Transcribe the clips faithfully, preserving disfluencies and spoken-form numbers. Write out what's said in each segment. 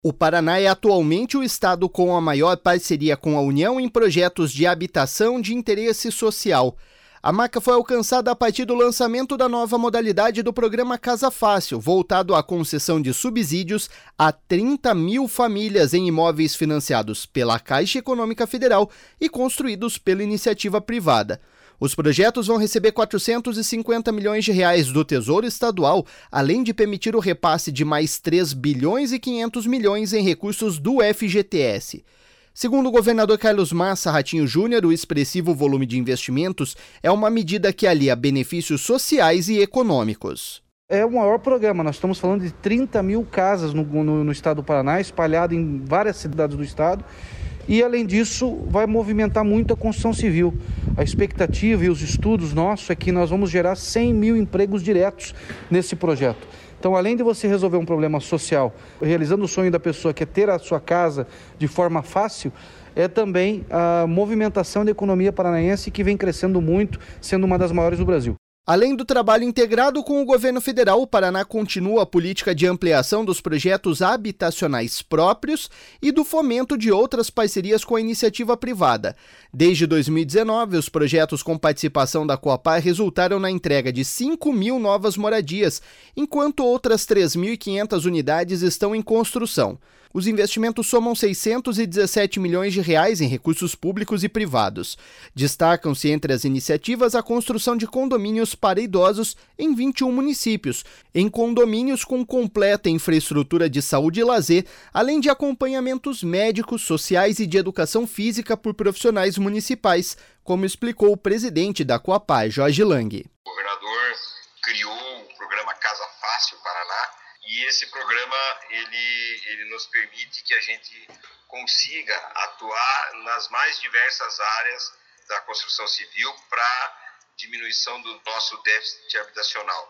O Paraná é atualmente o estado com a maior parceria com a União em projetos de habitação de interesse social. A marca foi alcançada a partir do lançamento da nova modalidade do programa Casa Fácil, voltado à concessão de subsídios a trinta mil famílias em imóveis financiados pela Caixa Econômica Federal e construídos pela iniciativa privada. Os projetos vão receber quatrocentos e cinquenta milhões de reais do Tesouro Estadual, além de permitir o repasse de mais três bilhões e quinhentos milhões em recursos do F G T S. Segundo o governador Carlos Massa Ratinho Júnior, o expressivo volume de investimentos é uma medida que alia benefícios sociais e econômicos. É o maior programa, nós estamos falando de trinta mil casas no, no, no estado do Paraná, espalhado em várias cidades do estado. E, além disso, vai movimentar muito a construção civil. A expectativa e os estudos nossos é que nós vamos gerar cem mil empregos diretos nesse projeto. Então, além de você resolver um problema social, realizando o sonho da pessoa que é ter a sua casa de forma fácil, é também a movimentação da economia paranaense que vem crescendo muito, sendo uma das maiores do Brasil. Além do trabalho integrado com o governo federal, o Paraná continua a política de ampliação dos projetos habitacionais próprios e do fomento de outras parcerias com a iniciativa privada. Desde dois mil e dezenove, os projetos com participação da Coapar resultaram na entrega de cinco mil novas moradias, enquanto outras três mil e quinhentas unidades estão em construção. Os investimentos somam seiscentos e dezessete milhões de reais em recursos públicos e privados. Destacam-se entre as iniciativas a construção de condomínios para idosos em vinte e um municípios, em condomínios com completa infraestrutura de saúde e lazer, além de acompanhamentos médicos, sociais e de educação física por profissionais municipais, como explicou o presidente da Coapar, Jorge Lang. O governador criou o programa Casa Fácil Paraná. E esse programa, ele, ele nos permite que a gente consiga atuar nas mais diversas áreas da construção civil para diminuição do nosso déficit habitacional.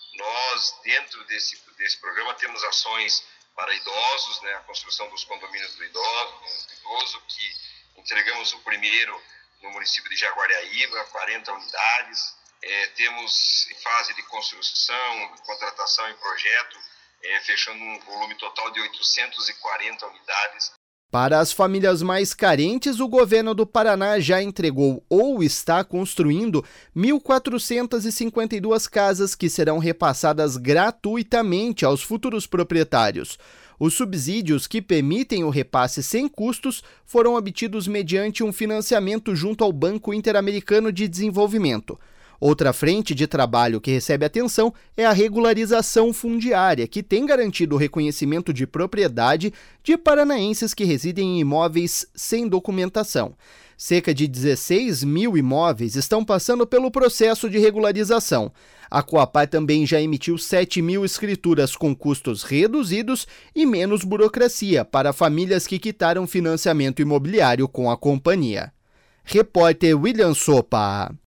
Nós, dentro desse, desse programa, temos ações para idosos, né, a construção dos condomínios do idoso, do idoso, que entregamos o primeiro no município de Jaguariaíba, quarenta unidades. É, temos em fase de construção, contratação e projeto, É, fechando um volume total de oitocentas e quarenta unidades. Para as famílias mais carentes, o governo do Paraná já entregou ou está construindo mil quatrocentas e cinquenta e duas casas que serão repassadas gratuitamente aos futuros proprietários. Os subsídios que permitem o repasse sem custos foram obtidos mediante um financiamento junto ao Banco Interamericano de Desenvolvimento. Outra frente de trabalho que recebe atenção é a regularização fundiária, que tem garantido o reconhecimento de propriedade de paranaenses que residem em imóveis sem documentação. Cerca de dezesseis mil imóveis estão passando pelo processo de regularização. A Coapar também já emitiu sete mil escrituras com custos reduzidos e menos burocracia para famílias que quitaram financiamento imobiliário com a companhia. Repórter William Sopa.